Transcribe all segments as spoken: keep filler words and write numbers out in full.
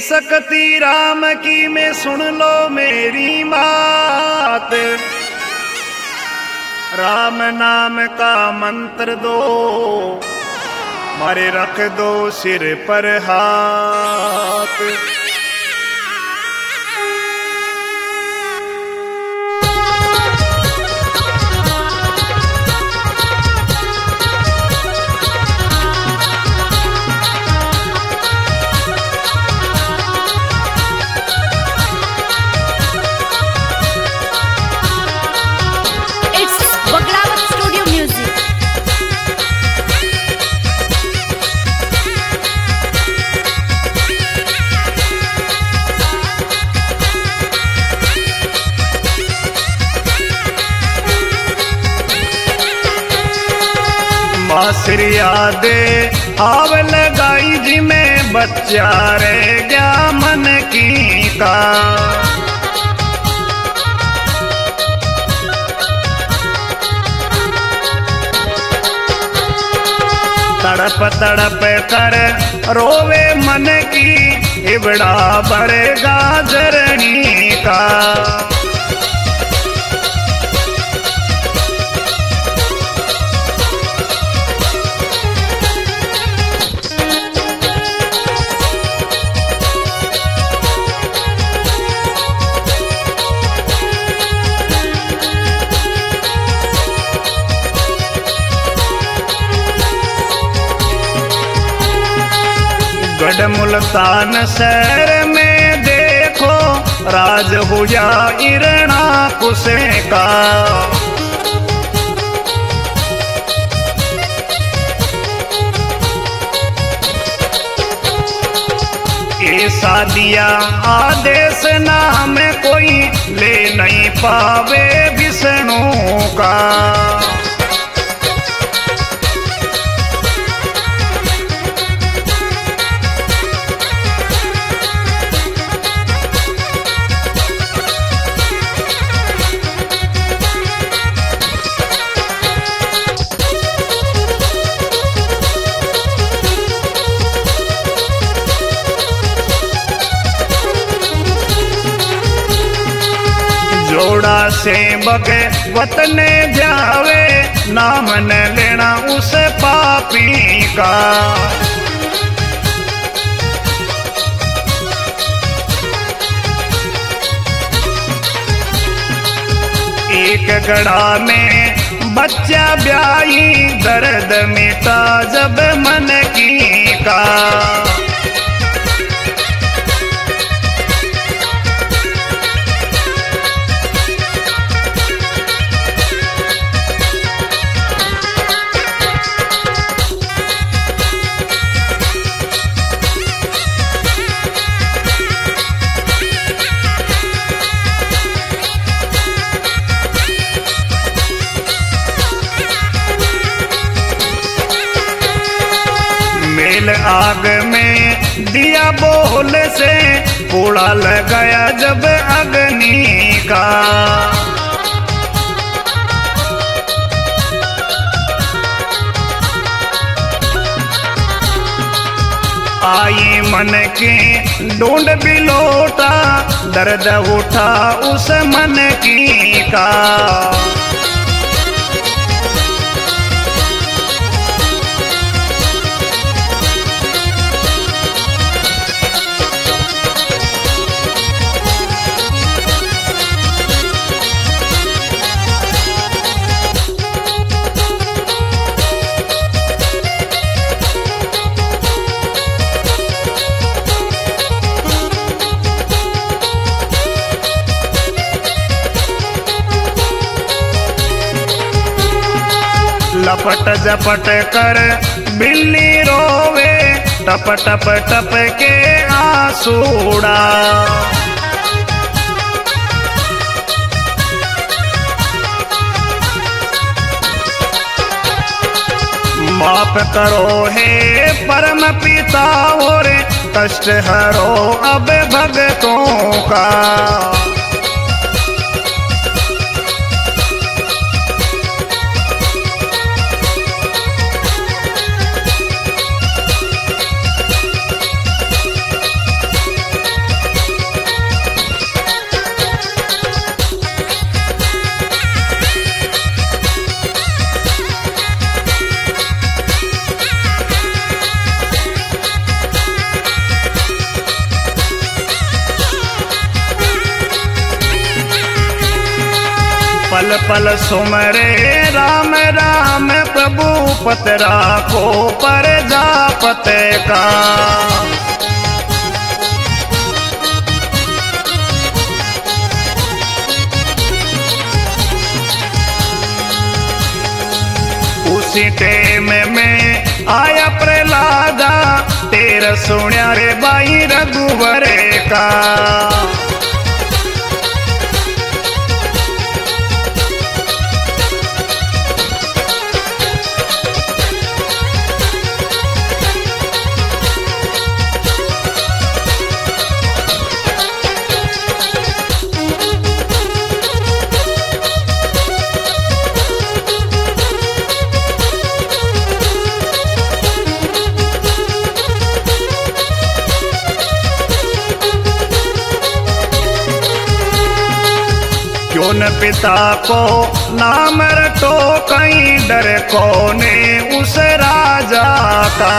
सकती राम की में सुन लो मेरी बात। राम नाम का मंत्र दो मारे रख दो सिर पर हाथ। बासरिया दे आव लगाई जी में बच्चा रह गया मन की का। तड़प तड़प कर रोवे मन की इबड़ा भरेगा जरनी का। गढ़ मुल्तान शहर में देखो राज हुआ इरणा कुसे का। ऐसा दिया आदेश ना हमें कोई ले नहीं पावे विष्णु का। जोड़ा से बगे वतने जावे नाम न लेना उस पापी का। एक गड़ा में बच्चा ब्याही दर्द मिटा जब मन की का। आग में दिया बोल से कूड़ा लगाया जब अग्नि का। आई मन के ढूंढ बिलोटा दर्द उठा उस मन की का। लपट झपट कर बिल्ली रोवे टप टप टप के आंसूड़ा। माफ करो हे परम पिता और कष्ट हरो अब भगतों का। पल पल सुमरे राम राम प्रभु पत राखो पर जापत का। उसी टेम में आया प्रहलादा तेरा सुनिया रे बाई रघुवर का। क्यों न पिता को नाम रटो कहीं डर कोने उस राजा का।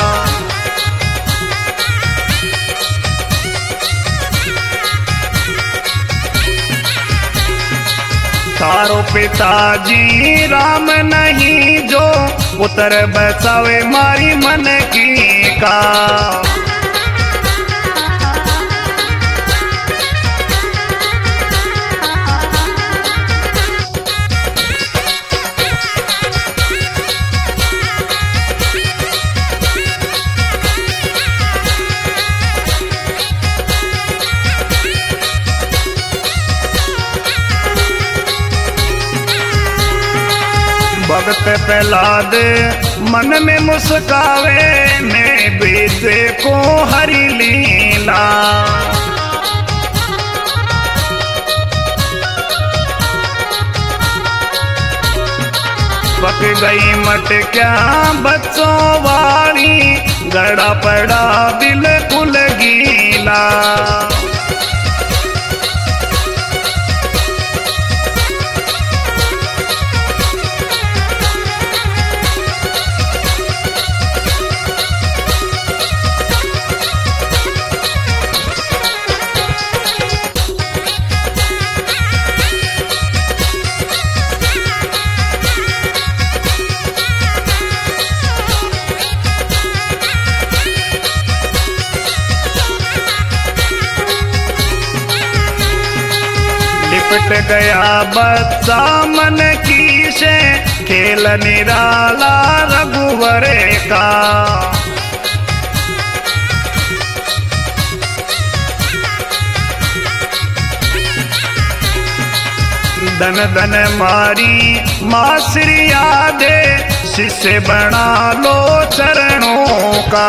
तारो पिताजी राम नहीं जो पुत्र बचावे मारी मन की का। भगत प्रहलाद मन में मुस्कावे मैं बीते को हरि लीला। पक गई मटक्या बच्चों वाली गड़ा पड़ा बिल्कुल गीला। लिपट गया बच्चा मन की से खेल निराला रघुवर का। धन धन मारी मासरिया दे शिष्य बना लो चरणों का।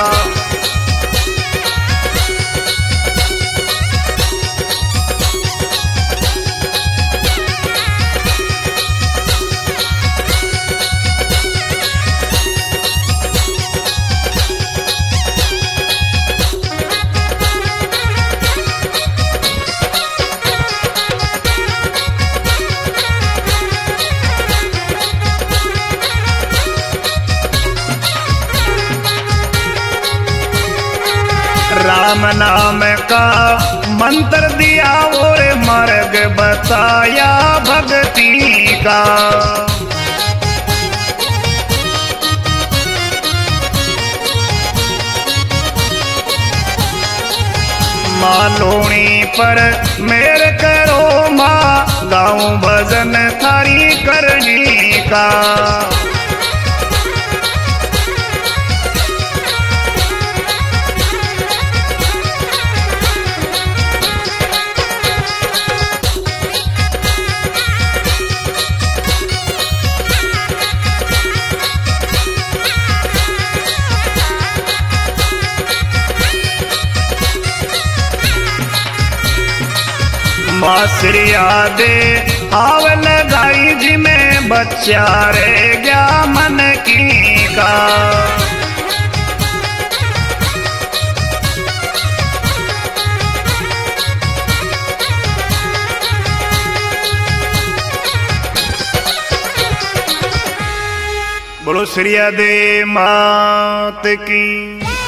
राम नाम का मंत्र दिया और मार्ग बताया भक्ति का। माँ लोणी पर मेर करो माँ गाऊं भजन थारी करनी का। मासरिया दे आव लगाई जी में बच्चा रे गया मन की का। बोलो श्रिया दे मात की।